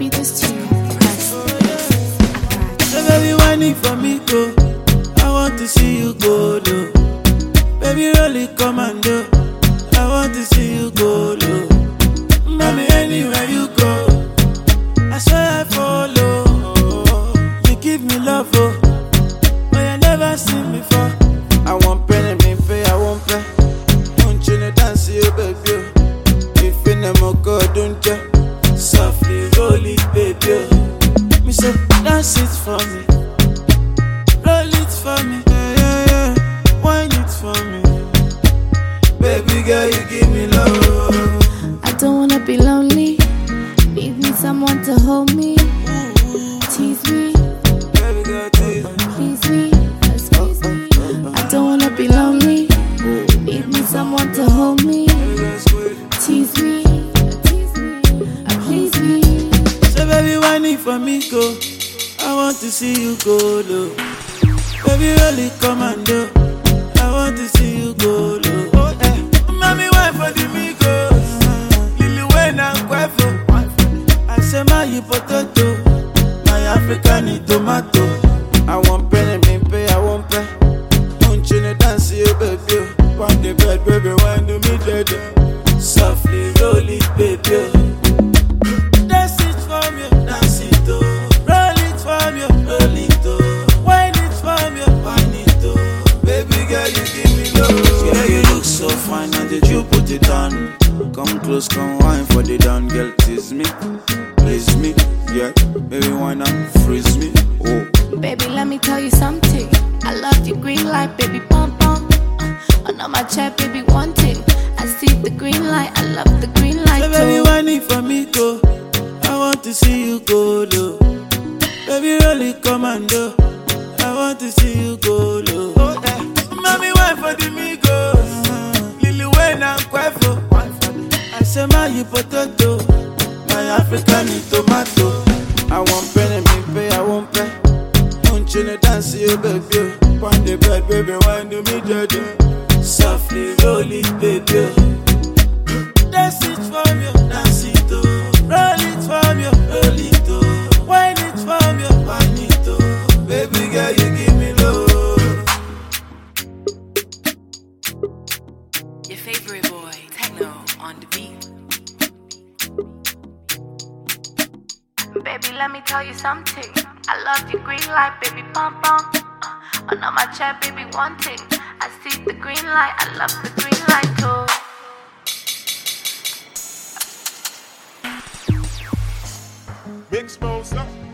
baby, this tune press. So baby, whining for me, go. I want to see you go low. Baby, really commando. I want to see you go low. Mommy, anywhere you go, I swear I follow. You give me love, oh, but you never seen before. I want penny, me pay, I won't pay. Don't you know dance, you baby. If you never go, don't you? Softly roll it, baby. Me say, dance it for me. Roll it for me. Yeah, yeah, yeah. Wine it for me. Baby girl, you give me love. I don't wanna be lonely. Need me someone to hold me. Tease me. Baby girl, tease me. Please me. Squeeze me. I don't wanna be lonely. Need me someone to hold me. Baby girl, squeeze. Tease me. Tease me. Please me. So baby, whining for me, go. I want to see you go low. Baby, really commando. I want to see you go low. Oh, eh. Mommy, wine for the Migos. Lily Wayne and Quavo. I say my potato. My African tomato. I want penny, me pay, I won't pay. Don't you know dance, you baby. On the bed, baby, wine to me dead. Softly roll it, baby. Dance it from you, dance it oh. Roll it from you, roll it oh. Wine it from you, wine it oh. Baby girl, you give me love. Yeah, you look so fine, and did you put it on? Come close, come wine for the down, girl, tease me, please me, yeah. Baby, why not freeze me? Oh, Baby, let me tell you something. I love your green light, baby, pump pump. On my chair, baby, wanting. I see the green light, I love the green light. so baby, whining for me, go. I want to see you go low. Baby, really commando. I want to see you go low. Oh, eh. Mommy, wine for the Migos. Lily Wayne and Quavo. I say my potato. My African tomato. I want penny, me pay, I won't pay. Don't you know dance, you baby. On the bed, baby, wine to me dead. Softly roll it, baby. Dance it from you, dance it oh. Roll it from you, roll it oh. Wine it from you, wine it oh. Baby girl, you give me love. Your favorite boy, Techno, on the beat. Baby, let me tell you something. I love your green light, baby, pump pump. On my chair, baby, wanting. I see the green light, I love the green light too. Big smoke,